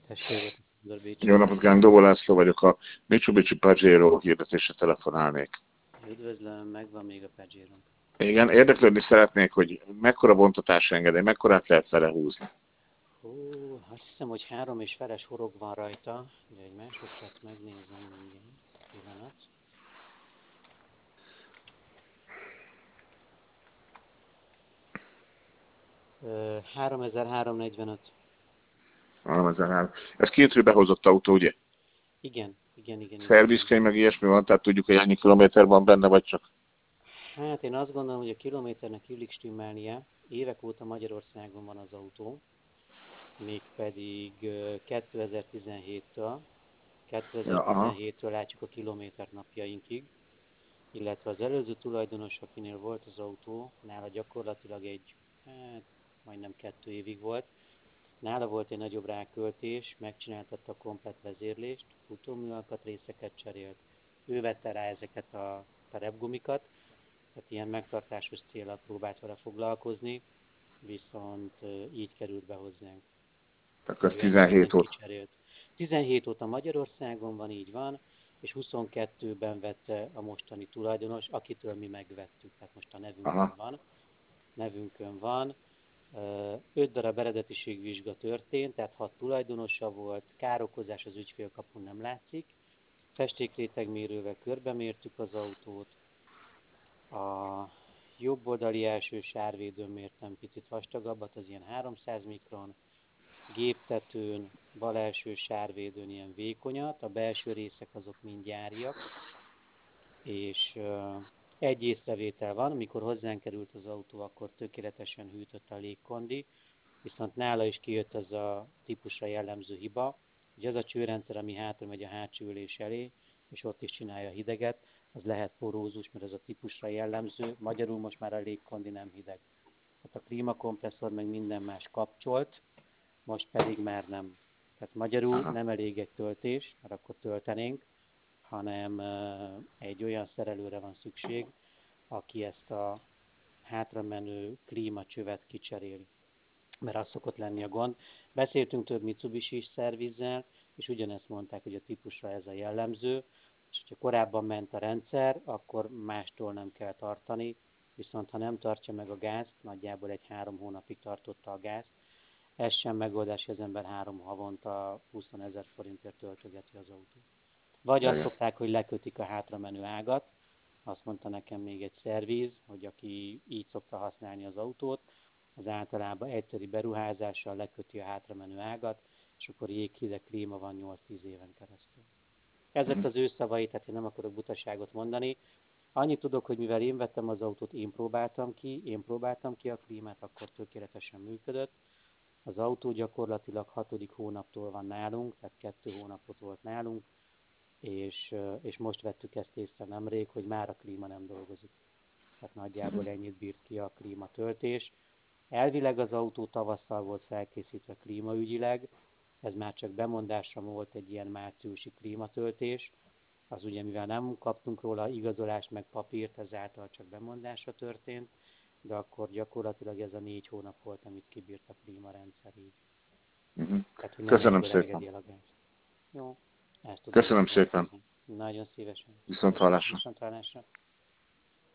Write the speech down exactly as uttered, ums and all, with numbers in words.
Tessék, volt a Szandor Jó Bécsi. napot kívánok, Dobó László vagyok, a Mitsubishi Pajero hirdetésre telefonálnék. Üdvözlöm, megvan még a pajero. Igen, érdeklődni szeretnék, hogy mekkora vontatási engedély, mekkorát lehet vele húzni. Hú, azt hiszem, hogy három és feles horog van rajta, de egy másodperc megnézem mindjárt. Pillanat. Ö, háromezer-háromszáznegyvenöt. háromezer-három. Ez kétről behozott autó, ugye? Igen, igen, igen, igen, igen. Szervizkönyv meg ilyesmi van, tehát tudjuk, hogy ennyi kilométer van benne, vagy csak... Hát én azt gondolom, hogy a kilométernek illik stimmelnie. Évek óta Magyarországon van az autó, mégpedig ö, kétezer-tizenhéttől. Ja, aha. kétezer-tizenhéttől látjuk a kilométer napjainkig, illetve az előző tulajdonos, akinél volt az autó, nála gyakorlatilag egy, hát majdnem kettő évig volt. Nála volt egy nagyobb ráköltés, megcsináltatta a komplett vezérlést, futóműalkatrészeket cserélt, ő vette rá ezeket a terepgumikat, tehát ilyen megtartásos céllal próbált vele foglalkozni, viszont így került be hozzánk, Tehát hogy ez ő ezeket nem tizenhét óta. kicserélt. tizenhét óta Magyarországon van, így van, és huszonkettőben vette a mostani tulajdonos, akitől mi megvettük, tehát most a nevünkön Aha, van. Nevünkön van. Öt darab eredetiségvizsga történt, tehát hat tulajdonosa volt, károkozás az ügyfélkapun nem látszik. Festékrétegmérővel körbemértük az autót, a jobb oldali első sárvédőn mértem picit vastagabbat, az ilyen háromszáz mikron, géptetőn, bal első sárvédőn ilyen vékonyat, a belső részek azok mind gyáriak, és uh, egy észrevétel van, amikor hozzánk került az autó, akkor tökéletesen hűtött a légkondi, viszont nála is kijött az a típusra jellemző hiba, hogy az a csőrendszer, ami hátra megy a hátsó ülés elé, és ott is csinálja a hideget, az lehet porózus, mert ez a típusra jellemző, magyarul most már a légkondi nem hideg. Tehát a klímakompresszor meg minden más kapcsolt, most pedig már nem. Tehát magyarul aha. nem elég egy töltés, mert akkor töltenénk, hanem egy olyan szerelőre van szükség, aki ezt a hátramenő klímacsövet kicseréli. Mert az szokott lenni a gond. Beszéltünk több Mitsubishi szervizzel, és ugyanezt mondták, hogy a típusra ez a jellemző, és hogyha korábban ment a rendszer, akkor mástól nem kell tartani, viszont ha nem tartja meg a gázt, nagyjából egy három hónapig tartotta a gázt, ez sem megoldás, hogy az ember három havonta huszonezer forintért töltögeti az autót. Vagy azt Igen. szokták, hogy lekötik a hátramenő ágat, azt mondta nekem még egy szerviz, hogy aki így szokta használni az autót, az általában egyszeri beruházással leköti a hátramenő ágat, és akkor jéghideg klíma van nyolc-tíz éven keresztül. Ezek Mhm. az ő szavai, tehát én nem akarok butaságot mondani. Annyit tudok, hogy mivel én vettem az autót, én próbáltam ki, én próbáltam ki a klímát, akkor tökéletesen működött. Az autó gyakorlatilag hatodik hónaptól van nálunk, tehát kettő hónapot volt nálunk, és, és most vettük ezt észre nemrég, hogy már a klíma nem dolgozik. Tehát nagyjából ennyit bírt ki a klímatöltés. Elvileg az autó tavasszal volt felkészítve klímaügyileg, ez már csak bemondásra volt egy ilyen márciusi klímatöltés, az ugye mivel nem kaptunk róla igazolást meg papírt, ezáltal csak bemondásra történt, de akkor gyakorlatilag ez a négy hónap volt, amit kibírt a klímarendszer így. Mhm. Tehát, hogy nem Köszönöm egyből szépen. engedi el a gázt. Jó, ezt tudom Köszönöm szépen. magyarázni. Nagyon szívesen. Viszont Szívesen. hallásra. Viszontlátásra.